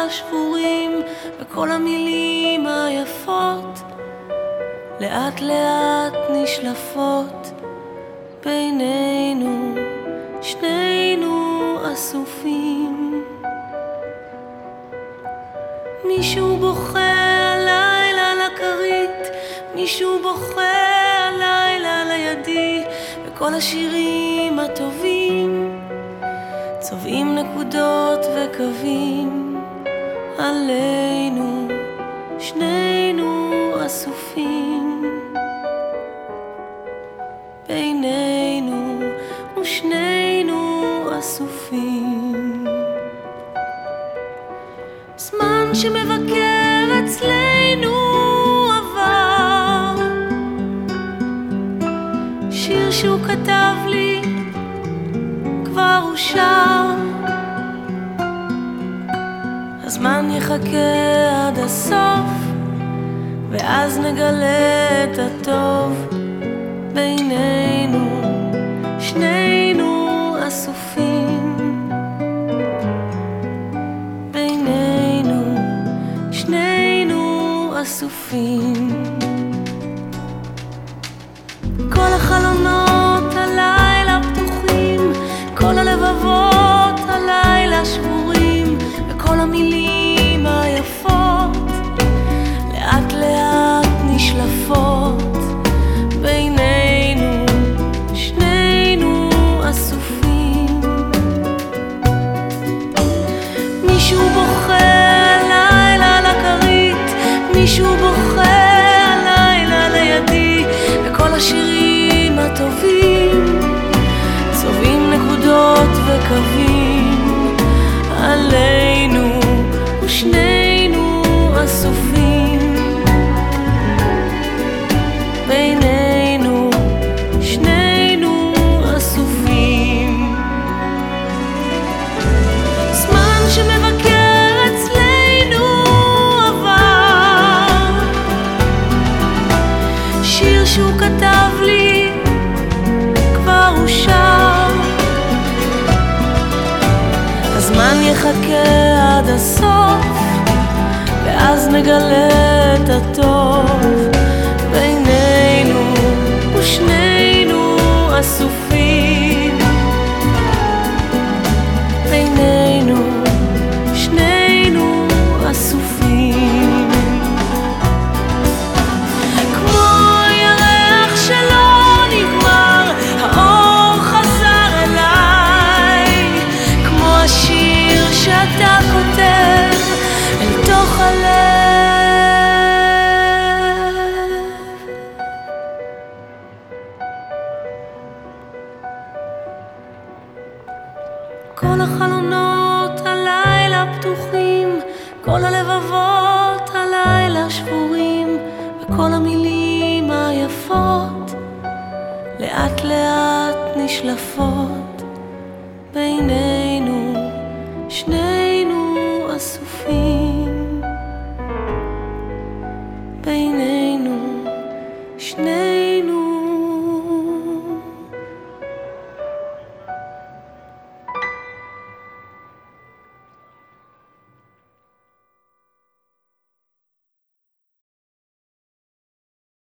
שבורים, וכל המילים היפות לאט לאט נשלפות בינינו, שנינו אסופים. מישהו בוכה הלילה לכרית, מישהו בוכה הלילה לידי, וכל השירים הטובים צובעים נקודות וקווים עלינו, שנינו אסופים בינינו, ושנינו אסופים. זמן שמבקר אצלנו עבר, שיר שהוא כתב לי כבר אושר. הזמן יחכה עד הסוף, ואז נגלה את הטוב בינינו, שנינו אסופים בינינו, שנינו אסופים. כל החלונות הלילה פתוחים, כל הלבבות הלילה שבורים, וכל המילים היפות לאט לאט נשלפות בינינו, שנינו אסופים. מישהו בוכה הלילה לכרית, מישהו בוכה הלילה לידי, וכל השירים הטובים צובעים נקודות וקווים עלינו, ושנינו אסופים בינינו, שנינו אסופים. זמן שמבקר אצלנו עבר, שיר שהוא כתב לי כבר אושר. הזמן יחכה עד הסוף, ואז נגלה את הטוב בינינו, ושנינו אסופים בינינו, שנינו אסופים. כמו ירח שלא נגמר, האור חזר אליי, כמו השיר שאתה כותב אל תוך הלב. כל החלונות הלילה פתוחים, כל הלבבות הלילה שבורים, וכל המילים היפות לאט לאט נשלפות בינינו.